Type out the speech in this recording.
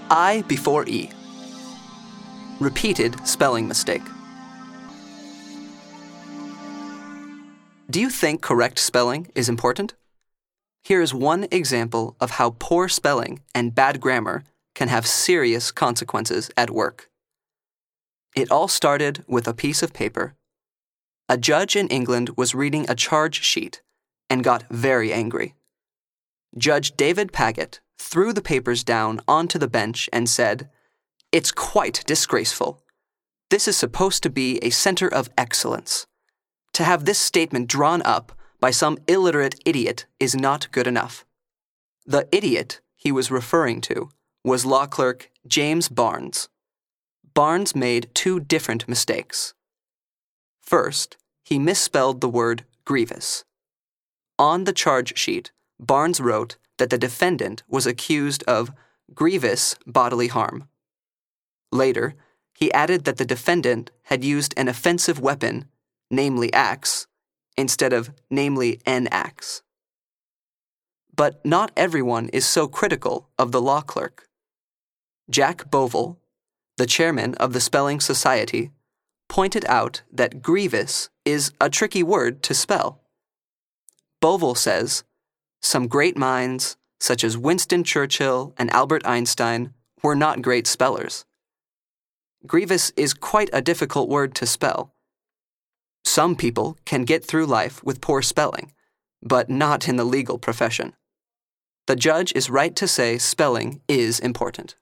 I before E. Repeated spelling mistake. Do you think correct spelling is important? Here is one example of how poor spelling and bad grammar can have serious consequences at work. It all started with a piece of paper. A judge in England was reading a charge sheet and got very angry. Judge David Paget threw the papers down onto the bench and said, "It's quite disgraceful. This is supposed to be a center of excellence. To have this statement drawn up by some illiterate idiot is not good enough." The idiot he was referring to was law clerk James Barnes. Barnes made two different mistakes. First, he misspelled the word grievous. On the charge sheet, Barnes wrote that the defendant was accused of grievous bodily harm. Later, he added that the defendant had used an offensive weapon, namely axe, instead of namely an axe. But not everyone is so critical of the law clerk. Jack Bovell, the chairman of the Spelling Society, pointed out that grievous is a tricky word to spell. Bovell says, "Some great minds, such as Winston Churchill and Albert Einstein, were not great spellers." Grievous is quite a difficult word to spell. Some people can get through life with poor spelling, but not in the legal profession. The judge is right to say spelling is important.